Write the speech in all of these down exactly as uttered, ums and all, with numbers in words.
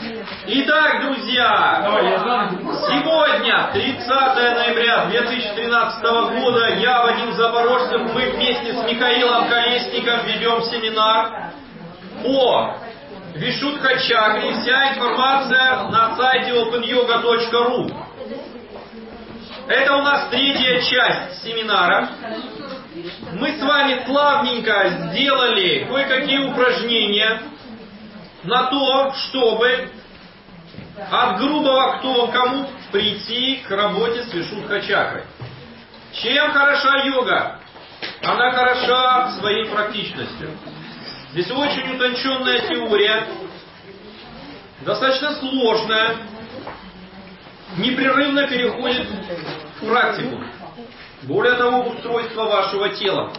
Итак, друзья, сегодня, тридцатое ноября две тысячи тринадцатого года, я, Вадим Запорожцев, мы вместе с Михаилом Колесником ведем семинар по Вишудха-чакре. Вся информация на сайте опен йога точка ру. Это у нас третья часть семинара. Мы с вами славненько сделали кое-какие упражнения на то, чтобы от грубого к тонкому прийти к работе с Вишудха-чакрой. Чем хороша йога? Она хороша своей практичностью. Здесь очень утонченная теория, достаточно сложная, непрерывно переходит в практику. Более того, устройство вашего тела.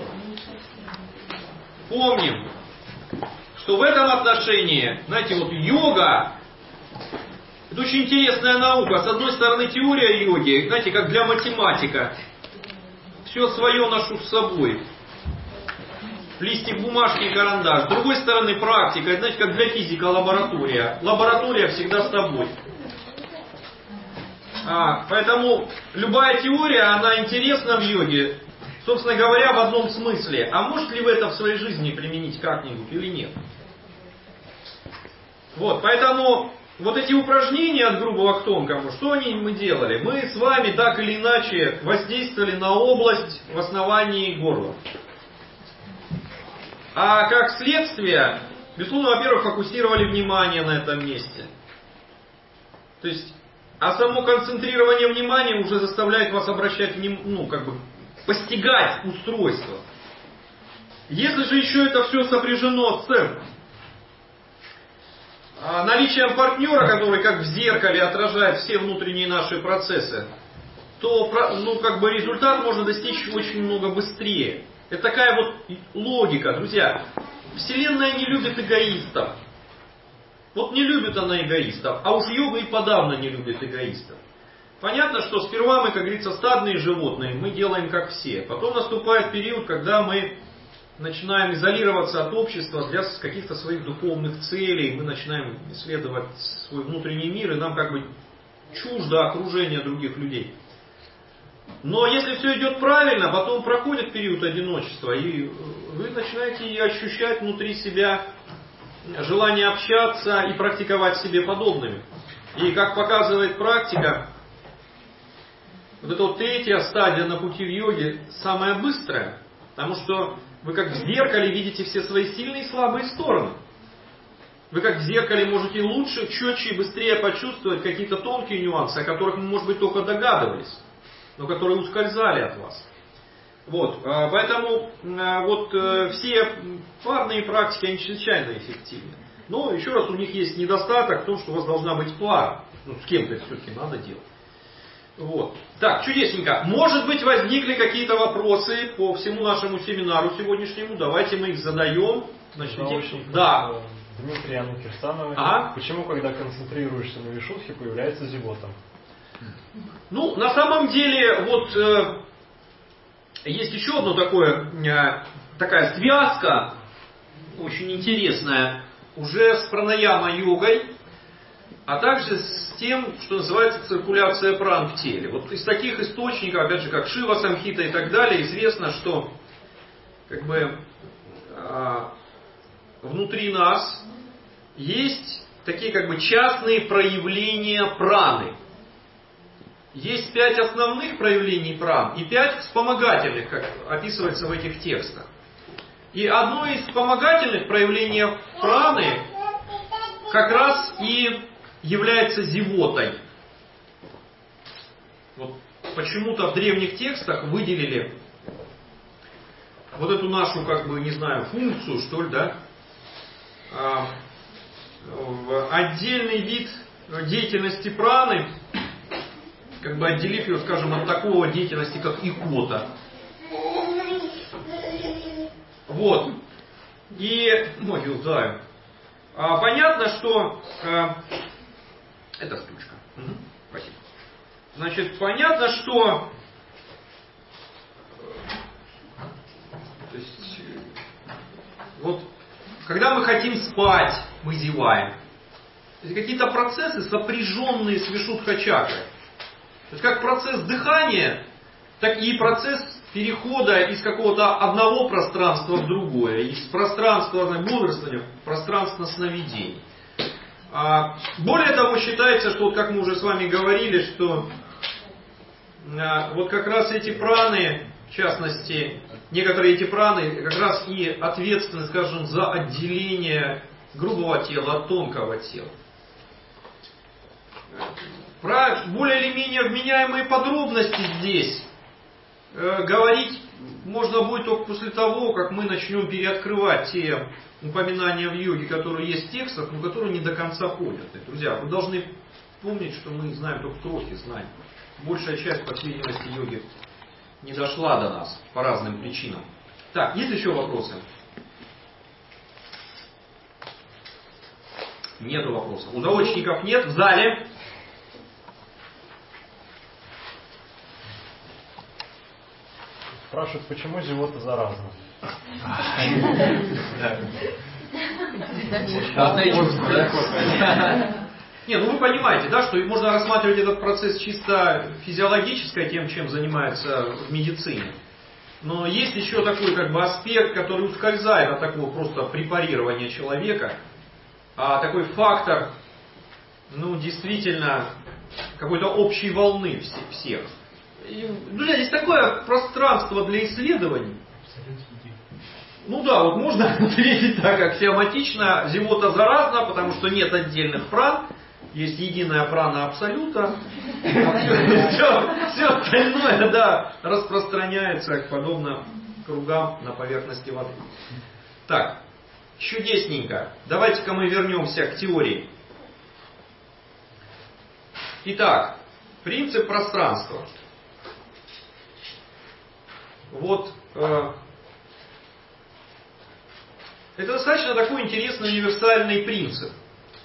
Помним, что в этом отношении, знаете, вот йога, это очень интересная наука. С одной стороны, теория йоги, знаете, как для математика. Все свое ношу с собой. Листик бумажки и карандаш. С другой стороны, практика, это, знаете, как для физика лаборатория. Лаборатория всегда с тобой. А, поэтому любая теория, она интересна в йоге, собственно говоря, в одном смысле. А можете ли вы это в своей жизни применить как-нибудь или нет? Вот, поэтому вот эти упражнения от грубого к тонкому, что они мы делали? Мы с вами так или иначе воздействовали на область в основании горла. А как следствие, безусловно, во-первых, фокусировали внимание на этом месте. То есть, а само концентрирование внимания уже заставляет вас обращать внимание, ну, как бы, постигать устройство. Если же еще это все сопряжено с наличием партнера, который как в зеркале отражает все внутренние наши процессы, то, ну, как бы, результат можно достичь очень много быстрее. Это такая вот логика, друзья. Вселенная не любит эгоистов. Вот не любит она эгоистов, а уж йога и подавно не любит эгоистов. Понятно, что сперва мы, как говорится, стадные животные, мы делаем как все. Потом наступает период, когда мы начинаем изолироваться от общества для каких-то своих духовных целей, мы начинаем исследовать свой внутренний мир, и нам как бы чуждо окружение других людей. Но если все идет правильно, потом проходит период одиночества, и вы начинаете ощущать внутри себя желание общаться и практиковать себе подобными. И как показывает практика, вот эта вот третья стадия на пути в йоге самая быстрая, потому что вы как в зеркале видите все свои сильные и слабые стороны. Вы как в зеркале можете лучше, четче и быстрее почувствовать какие-то тонкие нюансы, о которых мы, может быть, только догадывались, но которые ускользали от вас. Вот, поэтому вот все парные практики, они чрезвычайно эффективны. Но, еще раз, у них есть недостаток в том, что у вас должна быть пара. Ну, с кем-то это все-таки надо делать. Вот. Так, чудесненько. Может быть, возникли какие-то вопросы по всему нашему семинару сегодняшнему. Давайте мы их задаем. Значит, да. Дмитрий Анну Кирсановой. Ага. Почему, когда концентрируешься на вишудхе, появляется зевота? Ну, на самом деле, вот э, есть еще одно такое, э, такая связка, очень интересная, уже с пранаяма-йогой, а также с тем, что называется циркуляция пран в теле. Вот из таких источников, опять же, как Шива Самхита и так далее, известно, что как бы э, внутри нас есть такие как бы частные проявления праны. Есть пять основных проявлений пран и пять вспомогательных, как описывается в этих текстах. И одно из вспомогательных проявлений праны как раз и является зевотой. Вот почему-то в древних текстах выделили вот эту нашу, как бы, не знаю, функцию, что ли, да, в отдельный вид деятельности праны, как бы отделив ее, скажем, от такого деятельности, как икота. Вот. И, ой, юзаю. А, понятно, что а, это штучка. Угу. Спасибо. Значит, понятно, что то есть, вот, когда мы хотим спать, мы зеваем. Это какие-то процессы, сопряженные с Вишудха-чакрой. То есть как процесс дыхания, так и процесс перехода из какого-то одного пространства в другое, из пространства бодрствования в пространство сновидений. А более того, считается, что, вот как мы уже с вами говорили, что а, вот как раз эти праны, в частности, некоторые эти праны как раз и ответственны, скажем, за отделение грубого тела от тонкого тела. Про более или менее вменяемые подробности здесь э, говорить можно будет только после того, как мы начнем переоткрывать те упоминания в йоге, которые есть в текстах, но которые не до конца поняты. Друзья, вы должны помнить, что мы знаем только крохи знаний. Большая часть, по всей видимости, йоги не дошла до нас по разным причинам. Так, есть еще вопросы? Нету вопросов. У заочников нет. В зале? Спрашивают, почему зевота заразна? Не, ну вы понимаете, да, что можно рассматривать этот процесс чисто физиологически, тем, чем занимается в медицине. Но есть еще такой как бы аспект, который ускользает от такого просто препарирования человека. А такой фактор, ну, действительно, какой-то общей волны всех. И, друзья, здесь такое пространство для исследований. Ну да, вот можно ответить так, как феоматично, зевота заразна, потому что нет отдельных пран, есть единая прана абсолюта, а все, все, все остальное, да, распространяется подобно кругам на поверхности воды. Так, чудесненько. Давайте-ка мы вернемся к теории. Итак, принцип пространства. Вот э, это достаточно такой интересный универсальный принцип.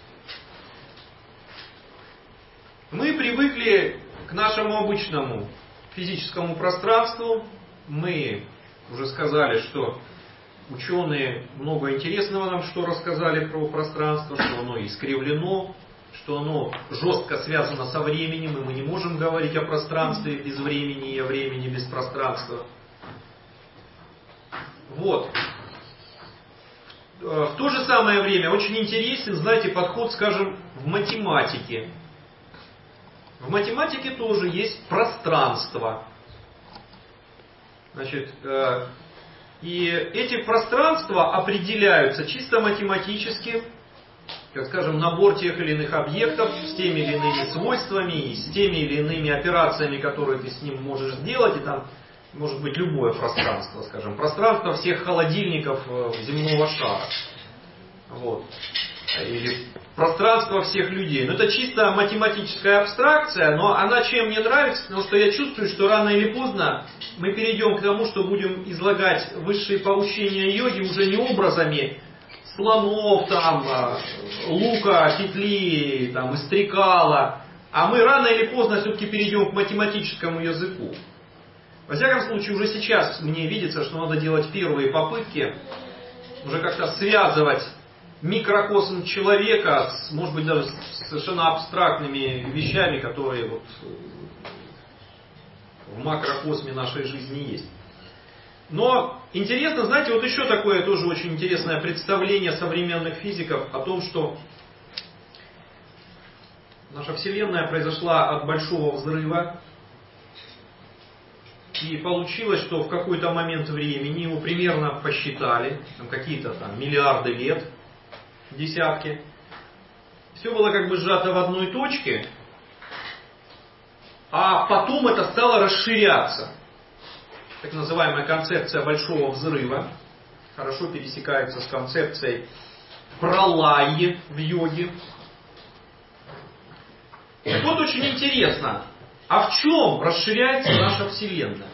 Мы привыкли к нашему обычному физическому пространству. Мы уже сказали, что ученые много интересного нам что рассказали про пространство, что оно искривлено, что оно жестко связано со временем, и мы не можем говорить о пространстве без времени и о времени без пространства. Вот. В то же самое время очень интересен, знаете, подход, скажем, в математике. В математике тоже есть пространство. Значит, и эти пространства определяются чисто математически, как скажем, набор тех или иных объектов с теми или иными свойствами и с теми или иными операциями, которые ты с ним можешь сделать. И там может быть любое пространство, скажем, пространство всех холодильников земного шара. Вот. Или пространство всех людей. Но это чисто математическая абстракция, но она чем мне нравится, потому что я чувствую, что рано или поздно мы перейдем к тому, что будем излагать высшие поучения йоги уже не образами слонов, там, лука, петли, там, и стрекала, а мы рано или поздно все-таки перейдем к математическому языку. Во всяком случае, уже сейчас мне видится, что надо делать первые попытки уже как-то связывать микрокосм человека с, может быть, даже с совершенно абстрактными вещами, которые вот в макрокосме нашей жизни есть. Но интересно, знаете, вот еще такое тоже очень интересное представление современных физиков о том, что наша Вселенная произошла от большого взрыва. И получилось, что в какой-то момент времени его примерно посчитали, там какие-то там миллиарды лет, десятки. Все было как бы сжато в одной точке, а потом это стало расширяться. Так называемая концепция большого взрыва хорошо пересекается с концепцией пралайи в йоге. И вот очень интересно, а в чем расширяется наша Вселенная?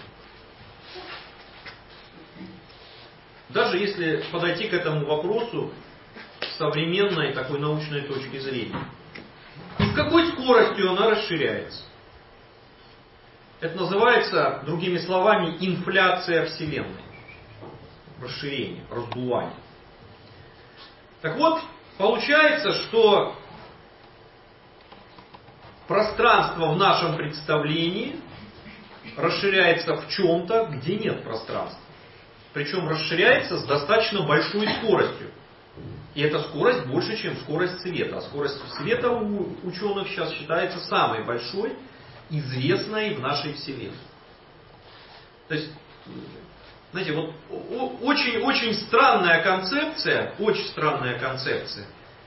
Даже если подойти к этому вопросу с современной такой научной точки зрения. И с какой скоростью она расширяется? Это называется, другими словами, инфляция Вселенной. Расширение, раздувание. Так вот, получается, что пространство в нашем представлении расширяется в чем-то, где нет пространства. Причем расширяется с достаточно большой скоростью. И эта скорость больше, чем скорость света. А скорость света у ученых сейчас считается самой большой, известной в нашей Вселенной. То есть, знаете, вот очень-очень странная концепция, очень странная концепция.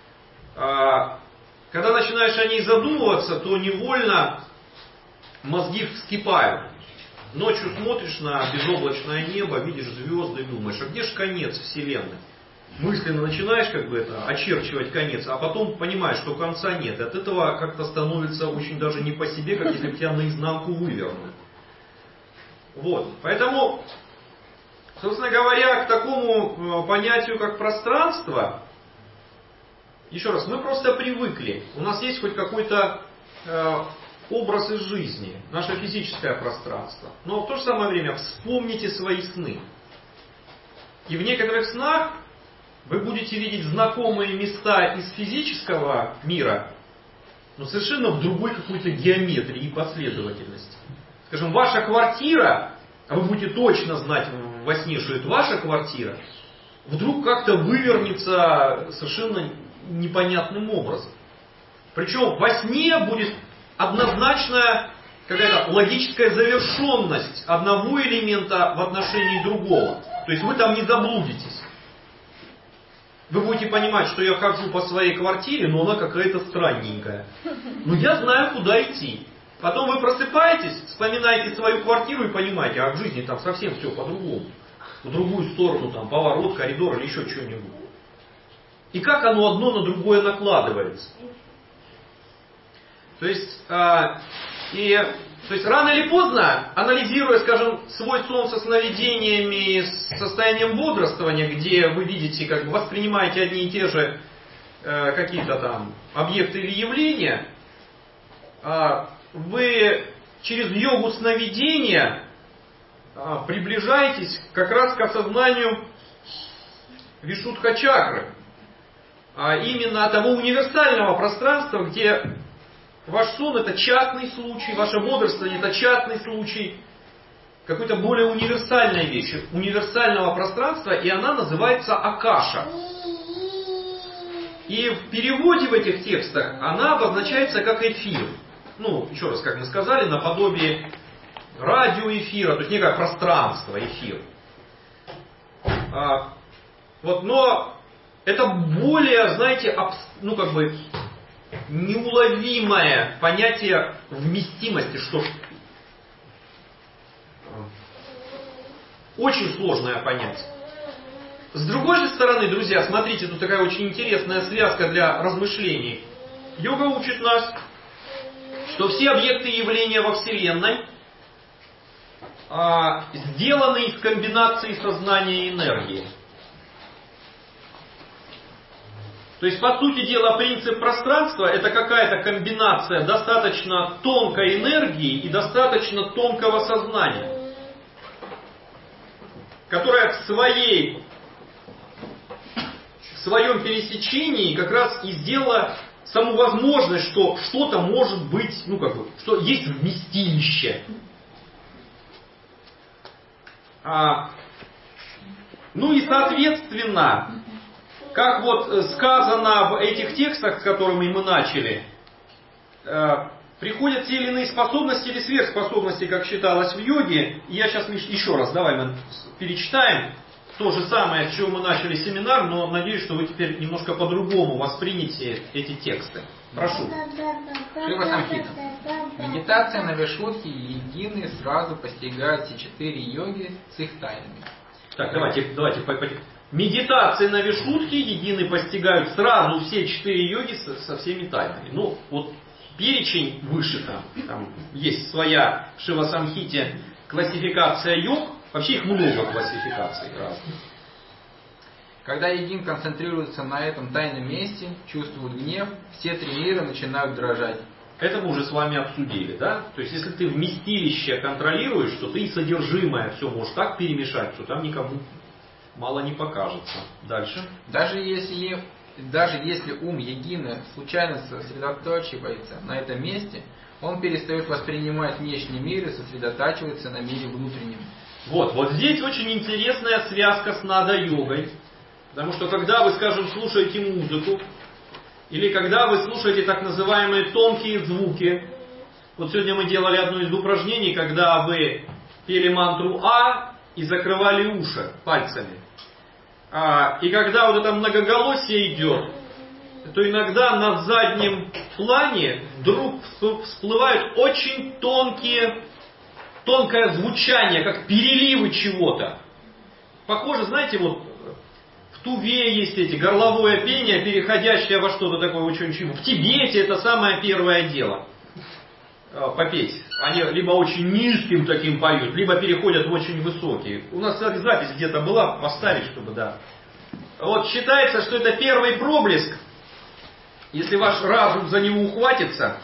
Когда начинаешь о ней задумываться, то невольно мозги вскипают. Ночью смотришь на безоблачное небо, видишь звезды и думаешь, а где же конец Вселенной? Мысленно начинаешь как бы это очерчивать конец, а потом понимаешь, что конца нет. И от этого как-то становится очень даже не по себе, как если бы тебя наизнанку вывернули. Вот. Поэтому, собственно говоря, к такому понятию, как пространство, еще раз, мы просто привыкли. У нас есть хоть какой-то э, образ из жизни, наше физическое пространство. Но в то же самое время вспомните свои сны. И в некоторых снах вы будете видеть знакомые места из физического мира, но совершенно в другой какой-то геометрии и последовательности. Скажем, ваша квартира, а вы будете точно знать во сне, что это ваша квартира, вдруг как-то вывернется совершенно непонятным образом. Причем во сне будет однозначная какая-то логическая завершенность одного элемента в отношении другого. То есть вы там не заблудитесь. Вы будете понимать, что я хожу по своей квартире, но она какая-то странненькая. Но я знаю, куда идти. Потом вы просыпаетесь, вспоминаете свою квартиру и понимаете, а в жизни там совсем все по-другому. В другую сторону, там, поворот, коридор или еще что-нибудь. И как оно одно на другое накладывается. То есть, э, и, то есть рано или поздно, анализируя, скажем, свой сон со сновидениями, с состоянием бодрствования, где вы видите, как бы воспринимаете одни и те же э, какие-то там объекты или явления, э, вы через йогу сновидения э, приближаетесь как раз к осознанию вишудха-чакры. А именно того универсального пространства, где ваш сон это частный случай, ваше бодрствование это частный случай, какой-то более универсальной вещи, универсального пространства, и она называется акаша. И в переводе в этих текстах она обозначается как эфир. Ну, еще раз, как мы сказали, наподобие радиоэфира, то есть некое пространство, эфир. А, вот, но это более, знаете, абс, ну как бы неуловимое понятие вместимости, что очень сложное понятие. С другой же стороны, друзья, смотрите, тут такая очень интересная связка для размышлений. Йога учит нас, что все объекты явления во Вселенной а, сделаны из комбинации сознания и энергии. То есть, по сути дела, принцип пространства это какая-то комбинация достаточно тонкой энергии и достаточно тонкого сознания, которая в своей, в своем пересечении как раз и сделала саму возможность, что что-то может быть, ну как бы, что есть вместилище. А, ну и соответственно, как вот сказано в этих текстах, с которыми мы начали, э, приходят те или иные способности или сверхспособности, как считалось в йоге. И я сейчас еще раз, давай мы перечитаем то же самое, с чего мы начали семинар, но надеюсь, что вы теперь немножко по-другому воспримете эти тексты. Прошу. Шива Самхита. Медитация на Вишудхи и Йогины сразу постигают все четыре йоги с их тайнами. Так, давайте, давайте, давайте. Медитации на Вишудхи едины постигают сразу все четыре йоги со, со всеми тайнами. Ну, вот перечень выше там, там есть своя в Шива Самхите классификация йог, вообще их много классификаций разных. Когда йогин концентрируется на этом тайном месте, чувствует гнев, все три мира начинают дрожать. Это мы уже с вами обсудили, да? То есть, если ты вместилище контролируешь, то ты и содержимое все можешь так перемешать, что там никому мало не покажется. Дальше. Даже если даже если ум егины случайно сосредотачивается на этом месте, он перестает воспринимать внешний мир и сосредотачивается на мире внутреннем. Вот, вот здесь очень интересная связка с нада-йогой. Потому что когда вы, скажем, слушаете музыку, или когда вы слушаете так называемые тонкие звуки, вот сегодня мы делали одно из упражнений, когда вы пели мантру А и закрывали уши пальцами. А, и когда вот это многоголосие идет, то иногда на заднем плане вдруг всплывают очень тонкие, тонкое звучание, как переливы чего-то. Похоже, знаете, вот в Туве есть эти горловое пение, переходящее во что-то такое очень-очень... В Тибете это самое первое дело. Попеть. Они либо очень низким таким поют, либо переходят в очень высокие. У нас, кстати, запись где-то была, поставить, чтобы, да. Вот считается, что это первый проблеск. Если ваш разум за него ухватится,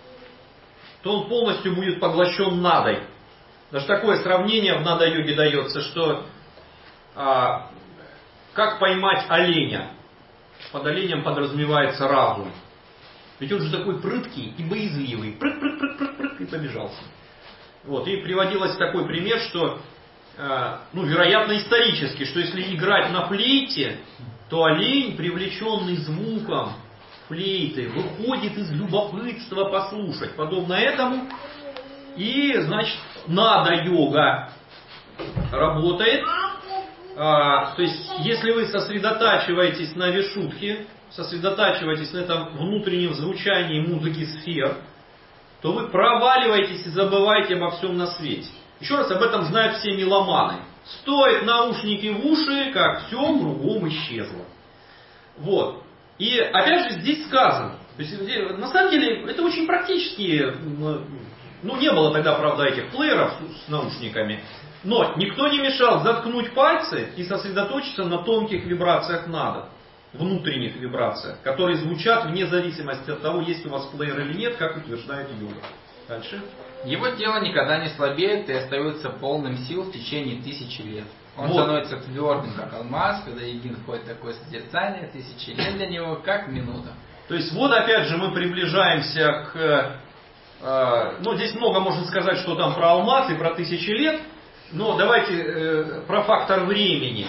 то он полностью будет поглощен надой. Даже такое сравнение в нада-йоге дается, что а, как поймать оленя. Под оленем подразумевается разум. Ведь он же такой прыткий и боязливый. Прыг-прыг-прыг-прыг-прыг и побежался. Вот. И приводилось такой пример, что, э, ну, вероятно, исторически, что если играть на флейте, то олень, привлеченный звуком флейты, выходит из любопытства послушать. Подобно этому. И, значит, нада-йога работает. А, то есть, если вы сосредотачиваетесь на вишудхе, сосредотачиваетесь на этом внутреннем звучании музыки сфер, то вы проваливаетесь и забываете обо всем на свете. Еще раз, об этом знают все меломаны. Стоит наушники в уши, как все кругом исчезло. Вот. И опять же здесь сказано, то есть, на самом деле это очень практические, ну не было тогда, правда, этих плееров с наушниками, но никто не мешал заткнуть пальцы и сосредоточиться на тонких вибрациях нада, внутренних вибрациях, которые звучат вне зависимости от того, есть у вас плеер или нет, как утверждает йога. Дальше. Его тело никогда не слабеет и остается полным сил в течение тысячи лет. Он вот. становится твердым, как алмаз, когда егин входит в такое созерцание, тысячи лет для него, как минута. То есть вот опять же мы приближаемся к... Э, ну здесь много можно сказать, что там про алмаз и про тысячи лет, но давайте э, про фактор времени.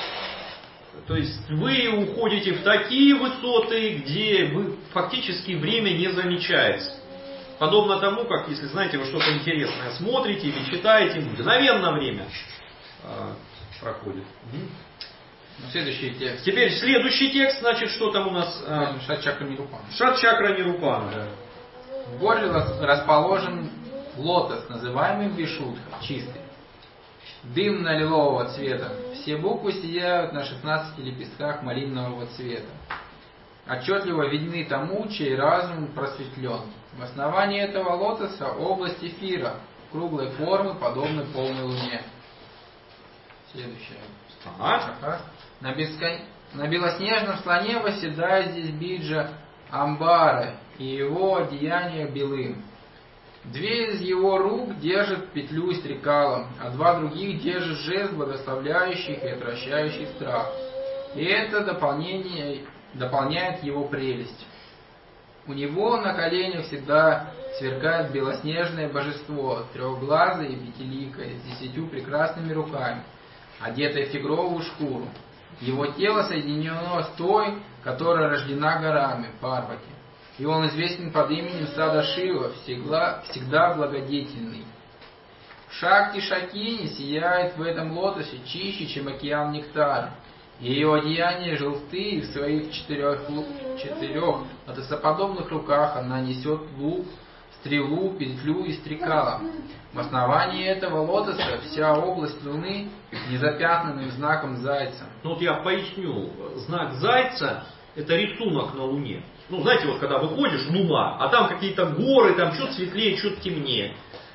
То есть вы уходите в такие высоты, где вы, фактически время не замечается. Подобно тому, как, если знаете, вы что-то интересное смотрите или читаете, мгновенно время э, проходит. Следующий текст. Теперь следующий текст, значит, что там у нас? Э, Шат-чакра Нирупана. Шат-чакра Нирупана, да. В горле расположен лотос, называемый Вишудха, чистый. Дымно-лилового цвета. Все буквы сияют на шестнадцати лепестках малинового цвета. Отчетливо видны тому, чей разум просветлен. В основании этого лотоса область эфира, круглой формы, подобной полной луне. Следующее. Ага. Ага. На, бескон... на белоснежном слоне восседает здесь биджа Амбара, и его одеяние белым. Две из его рук держат петлю с трикалом, а два других держат жест, благословляющих и отвращающих страх. И это дополнение дополняет его прелесть. У него на коленях всегда сверкает белоснежное божество, трехглазое и пятиликое, с десятью прекрасными руками, одетое в тигровую шкуру. Его тело соединено с той, которая рождена горами, Парвати. И он известен под именем Сада Шива, всегда, всегда благодетельный. Шакти Шакини сияет в этом лотосе чище, чем океан нектара. Ее одеяние желты, и в своих четырех, четырех лотосоподобных руках она несет лук, стрелу, петлю и стрекала. В основании этого лотоса вся область Луны незапятнанным знаком Зайца. Ну вот я поясню. Знак Зайца — это рисунок на Луне. Ну, знаете, вот когда выходишь, Луна, а там какие-то горы, там что-то светлее, что-то темнее.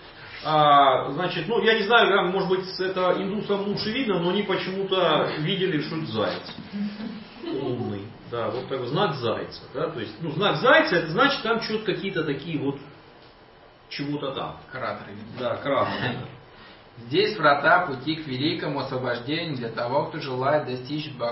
А, значит, ну, я не знаю, как, может быть, это индусам лучше видно, но они почему-то видели, что это заяц. Лунный. Да, вот такой знак Зайца. Да, то есть, ну, знак Зайца, это значит, там что-то какие-то такие вот, чего-то там. Кратеры. Да, кратеры. Здесь врата пути к великому освобождению для того, кто желает достичь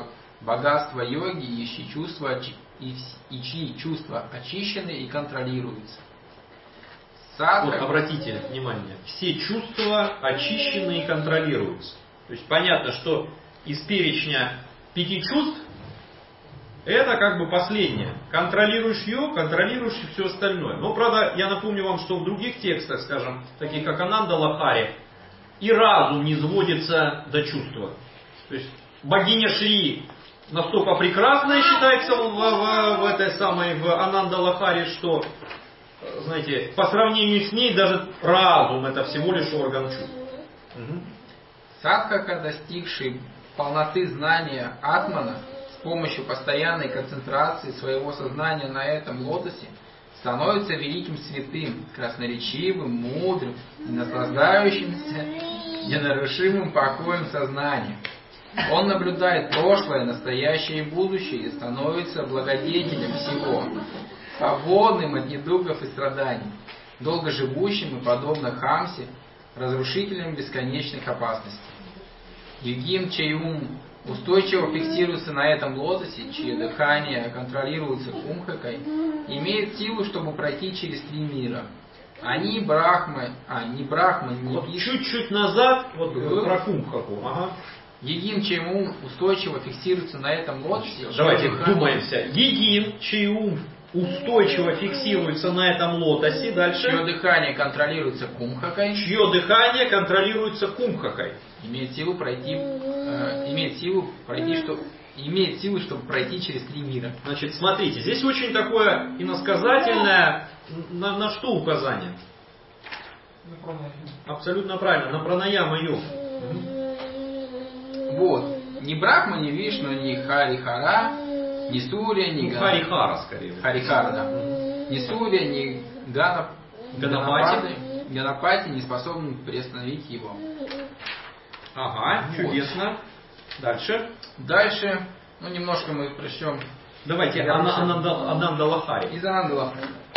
богатство йоги и чьи чувства, и, и чьи чувства очищены и контролируются. Садха... Вот обратите внимание, все чувства очищены и контролируются. То есть понятно, что из перечня пяти чувств это как бы последнее. Контролируешь ее, контролируешь и все остальное. Но, правда, я напомню вам, что в других текстах, скажем, таких как Ананда Лахари, и разум не сводится до чувства. То есть богиня Шри настолько прекрасная считается в, в, в этой самой в Ананда Лахари, что, знаете, по сравнению с ней даже разум это всего лишь орган чувств. Угу. Садхака, достигший полноты знания Атмана, с помощью постоянной концентрации своего сознания на этом лотосе, становится великим святым, красноречивым, мудрым и наслаждающимся ненарушимым покоем сознания. Он наблюдает прошлое, настоящее и будущее и становится благодетелем всего, свободным от недугов и страданий, долго живущим и, подобно Хамсе, разрушителем бесконечных опасностей. Югин, чей ум устойчиво фиксируется на этом лотосе, чье дыхание контролируется кумхакой, имеет силу, чтобы пройти через три мира. Они брахмы, а не брахмы, не вот вишь. Чуть-чуть назад, вот Было? про кумхаку. Ага. Егин, чей ум устойчиво фиксируется на этом лотосе. Давайте дыхание... вдумаемся. Егин, чей ум устойчиво фиксируется на этом лотосе. Дальше. Чье дыхание контролируется кумхакой. Чье дыхание контролируется кумхакой. Имеет силу пройти, э, имеет силу пройти, что имеет силу, чтобы пройти через три мира. Значит, смотрите, здесь очень такое иносказательное, на, на что указание? Абсолютно правильно, на пранаяма йогу. Вот. Ни Брахма, ни Вишну, ни Харихара, ни Сурья, ни Ну, Гана... Харихара, скорее. Харихара, да. Ни Сурья, ни Гана... Ганапати. Ганапати не способны приостановить его. Ага, Вот. чудесно. Дальше. Дальше, ну немножко мы прочтем. Давайте Я Ана- пишу. Ананда, Ананда Лахари. Из Анандала.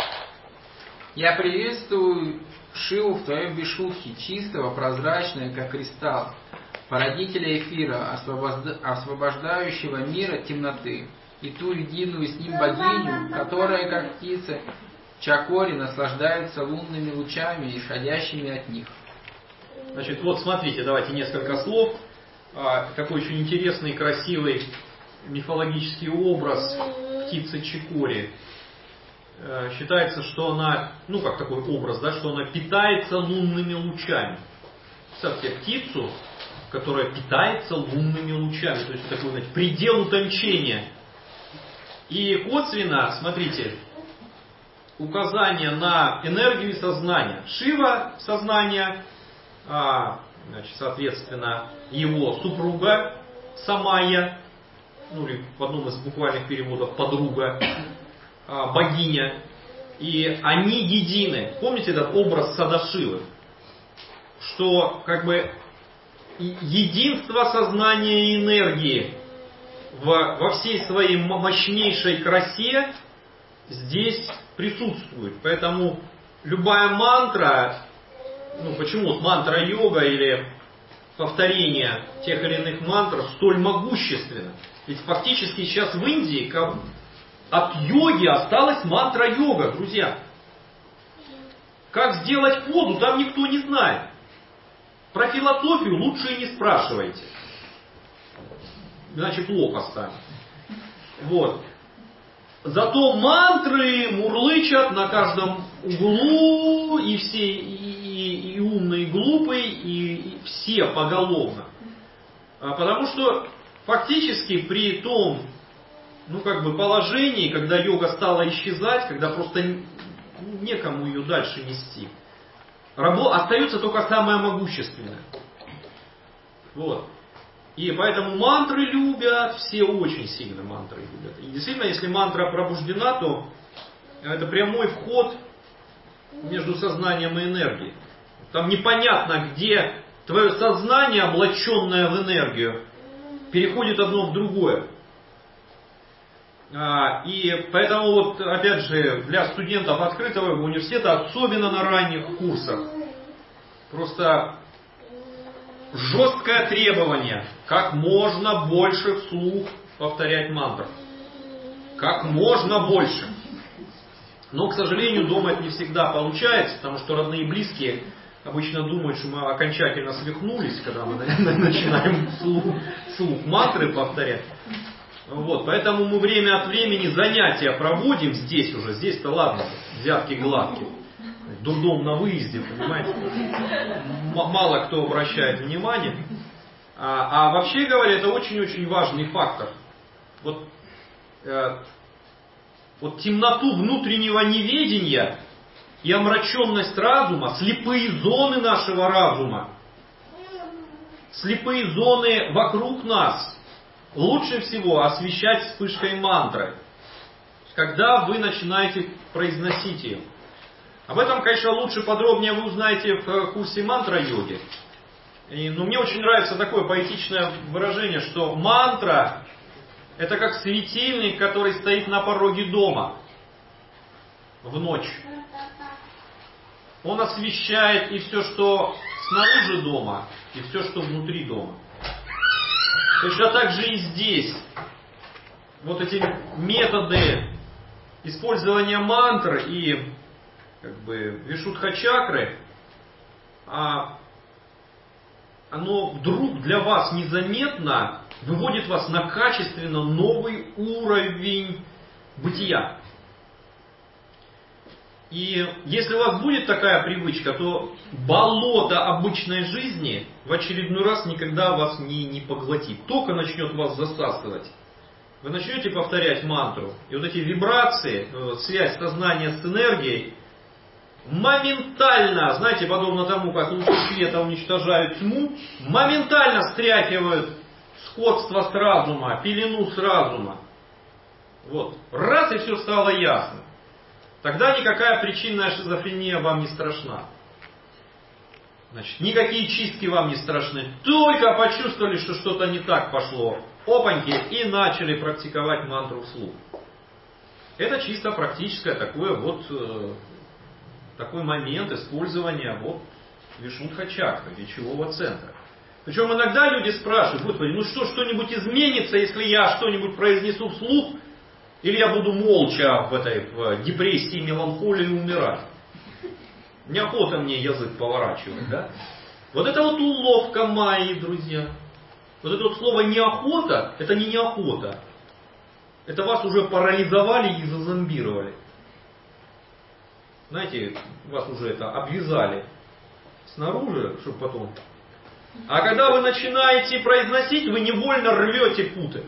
Я приветствую Шиву в твоем бешутхе, чистого, прозрачного, как кристалл, породителя эфира, освобожда- освобождающего мир от темноты, и ту единую с ним богиню, которая, как птица, Чакори, наслаждается лунными лучами, исходящими от них. Значит, вот смотрите, давайте несколько слов. А, Какой очень интересный, красивый мифологический образ птицы Чакори. Э, Считается, что она, ну как такой образ, да, что она питается лунными лучами. Представьте птицу, которая питается лунными лучами. То есть такой, знаете, предел утончения. И косвенно, смотрите, указание на энергию сознания. Шива сознание, а, значит, соответственно, его супруга Самая, ну или в одном из буквальных переводов подруга, а, богиня. И они едины. Помните этот образ Садашивы? Что как бы единство сознания и энергии в, во всей своей мощнейшей красе здесь присутствует. Поэтому любая мантра, ну почему вот мантра йога или повторение тех или иных мантр столь могущественно? Ведь фактически сейчас в Индии от йоги осталась мантра йога, друзья. Как сделать воду, там никто не знает. Про философию лучше и не спрашивайте. Иначе плохо станет. Вот. Зато мантры мурлычат на каждом углу, и все, и, и, и умные, и глупые, и, и все поголовно. А потому что фактически при том, ну как бы положении, когда йога стала исчезать, когда просто некому ее дальше нести, рабо, остается только самое могущественное. Вот. И поэтому мантры любят, все очень сильно мантры любят. И действительно, если мантра пробуждена, то это прямой вход между сознанием и энергией. Там непонятно, где твое сознание, облаченное в энергию, переходит одно в другое. И поэтому, вот, опять же, для студентов открытого университета, особенно на ранних курсах, просто жесткое требование, как можно больше вслух повторять мантр. Как можно больше. Но, к сожалению, дома это не всегда получается, потому что родные и близкие обычно думают, что мы окончательно свихнулись, когда мы начинаем вслух, вслух мантры повторять. Вот, поэтому мы время от времени занятия проводим здесь уже. Здесь-то ладно, взятки гладкие. Дурдом на выезде, понимаете? Мало кто обращает внимание. А, а вообще говоря, это очень-очень важный фактор. Вот, э, вот темноту внутреннего неведения и омраченность разума, слепые зоны нашего разума, слепые зоны вокруг нас лучше всего освещать вспышкой мантры, когда вы начинаете произносить ее. Об этом, конечно, лучше подробнее вы узнаете в курсе мантра-йоги. И, ну, мне очень нравится такое поэтичное выражение, что мантра — это как светильник, который стоит на пороге дома в ночь. Он освещает и все, что снаружи дома, и все, что внутри дома. Точно так же и здесь. Вот эти методы использования мантр и как бы вишудха-чакры, а, оно вдруг для вас незаметно выводит вас на качественно новый уровень бытия. И если у вас будет такая привычка, то болото обычной жизни в очередной раз никогда вас не, не поглотит. Только начнет вас засасывать. Вы начнете повторять мантру, и вот эти вибрации, связь сознания с энергией, моментально, знаете, подобно тому, как лучи света уничтожают тьму, моментально стряхивают сходство с разума, пелену с разума. Вот. Раз, и все стало ясно. Тогда никакая причинная шизофрения вам не страшна. Значит, никакие чистки вам не страшны. Только почувствовали, что что-то не так пошло. Опаньки, и начали практиковать мантру вслух. Это чисто практическое такое вот... такой момент использования вот вишудха-чакры, речевого центра. Причем иногда люди спрашивают: Господи, ну что, что-нибудь изменится, если я что-нибудь произнесу вслух, или я буду молча в этой в депрессии, меланхолии умирать? Неохота мне язык поворачивать, да? Вот это вот уловка майи, друзья. Вот это вот слово неохота, это не неохота. Это вас уже парализовали и зазомбировали. Знаете, вас уже это обвязали снаружи, чтобы потом... А когда вы начинаете произносить, вы невольно рвете путы.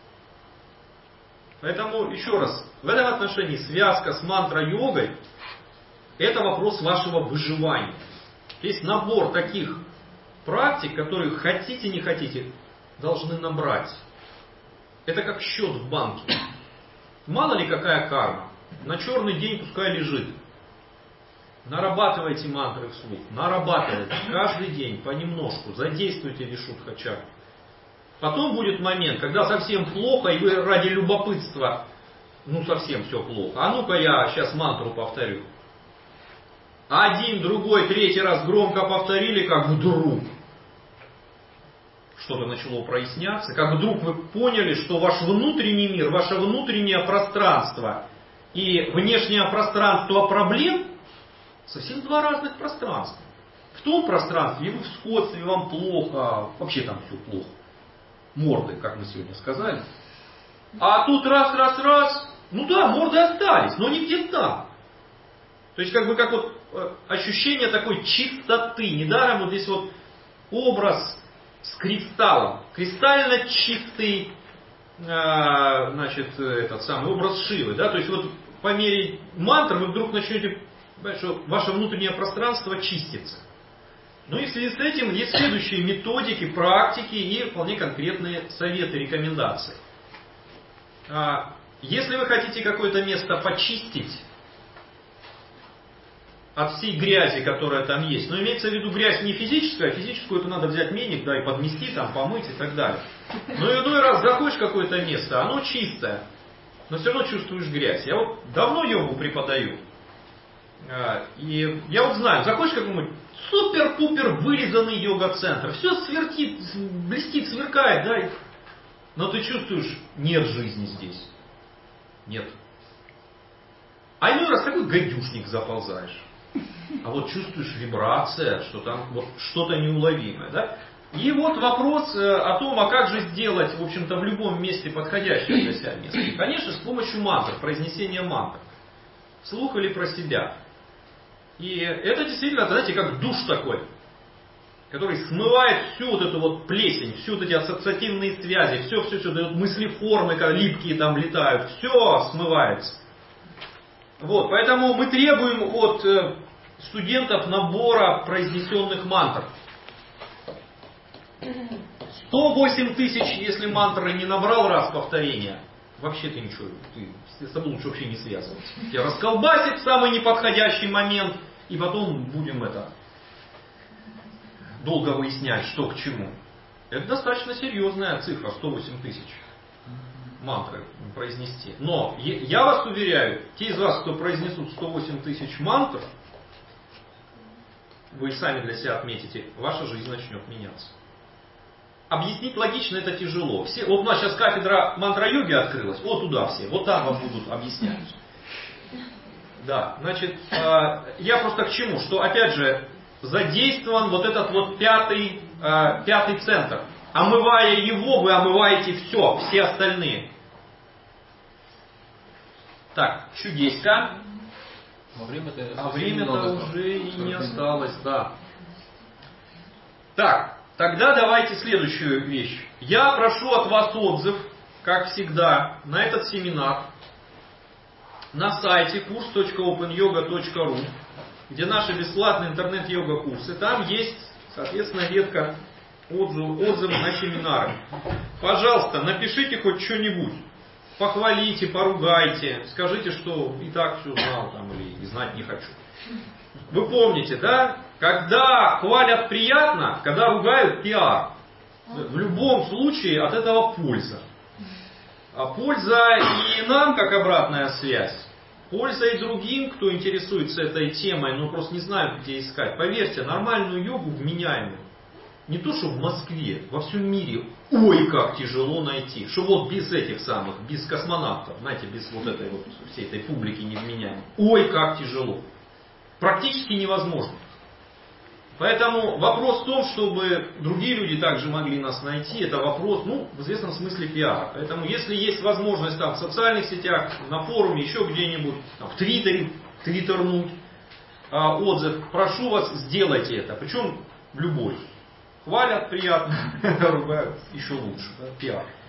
Поэтому, еще раз, в этом отношении связка с мантра-йогой — это вопрос вашего выживания. Есть набор таких практик, которые хотите, не хотите, должны набрать. Это как счет в банке. Мало ли какая карма. На черный день пускай лежит. Нарабатывайте мантры вслух. Нарабатывайте каждый день понемножку. Задействуйте вишудха-чакру. Потом будет момент, когда совсем плохо, и вы ради любопытства, ну совсем все плохо. А ну-ка я сейчас мантру повторю. Один, другой, третий раз громко повторили, как вдруг что-то начало проясняться. Как вдруг вы поняли, что ваш внутренний мир, ваше внутреннее пространство и внешнее пространство проблем совсем два разных пространства. В том пространстве вы в сходстве, вам плохо, вообще там все плохо. Морды, как мы сегодня сказали. А тут раз, раз, раз, ну да, морды остались, но не где-то там. То есть как бы как вот ощущение такой чистоты. Недаром вот здесь вот образ с кристаллом. Кристально чистый, значит, этот самый образ Шивы. Да? То есть вот по мере мантр вы вдруг начнете понимать, что ваше внутреннее пространство чистится. Ну и в связи с этим есть следующие методики, практики и вполне конкретные советы, рекомендации. Если вы хотите какое-то место почистить от всей грязи, которая там есть, но имеется в виду грязь не физическая, а физическую это надо взять веник, да, и подмести, там, помыть и так далее. Но иной раз заходишь в какое-то место, оно чистое, но все равно чувствуешь грязь. Я вот давно йогу преподаю. И я вот знаю, заходишь в какой-нибудь супер-пупер вырезанный йога-центр, все свертит, блестит, сверкает, да, но ты чувствуешь, нет жизни здесь. Нет. А иной раз такой гадюшник заползаешь. А вот чувствуешь вибрация, что там вот что-то неуловимое. Да? И вот вопрос о том, а как же сделать, в общем-то, в любом месте подходящее для себя место. И, конечно, с помощью мантр, произнесения мантр. Вслух или про себя. И это действительно, знаете, как душ такой, который смывает всю вот эту вот плесень, всю вот эти ассоциативные связи, все, все, все, вот мыслеформы, когда липкие там летают, все смывается. Вот, поэтому мы требуем от э, студентов набора произнесенных мантр. сто восемь тысяч, если мантры не набрал раз повторения, вообще ты ничего, ты с тобой лучше вообще не связываться. Тебя расколбасит в самый неподходящий момент, и потом будем это долго выяснять, что к чему. Это достаточно серьезная цифра, сто восемь тысяч. Мантры произнести. Но я вас уверяю, те из вас, кто произнесут сто восемь тысяч мантр, вы сами для себя отметите, ваша жизнь начнет меняться. Объяснить логично это тяжело. Все, вот у нас сейчас кафедра мантра-йоги открылась, вот туда все, вот там вам будут объяснять. Да, значит, я просто к чему, что опять же задействован вот этот вот пятый, пятый центр. Омывая его, вы омываете все, все остальные. Так, чудеска. А время-то, а время-то уже и не осталось, да. Так, тогда давайте следующую вещь. Я прошу от вас отзыв, как всегда, на этот семинар на сайте курс точка опен йога точка ру, где наши бесплатные интернет-йога курсы. Там есть, соответственно, ветка отзыв, отзыв на семинары. Пожалуйста, напишите хоть что-нибудь. Похвалите, поругайте, скажите, что и так все знал там, или и знать не хочу. Вы помните, да? Когда хвалят приятно, когда ругают пиар. В любом случае от этого польза. А польза и нам, как обратная связь. Польза и другим, кто интересуется этой темой, но просто не знают, где искать. Поверьте, нормальную йогу вменяемую. Не то, что в Москве, во всем мире, ой, как тяжело найти. Что вот без этих самых, без космонавтов, знаете, без вот этой вот всей этой публики невменяемой. Ой, как тяжело. Практически невозможно. Поэтому вопрос в том, чтобы другие люди также могли нас найти, это вопрос, ну, в известном смысле пиара. Поэтому если есть возможность там в социальных сетях, на форуме, еще где-нибудь, там, в Твиттере, твиттернуть а, отзыв, прошу вас, сделайте это. Причем любой. Хвалят приятно, ругают еще лучше. Да, пиар.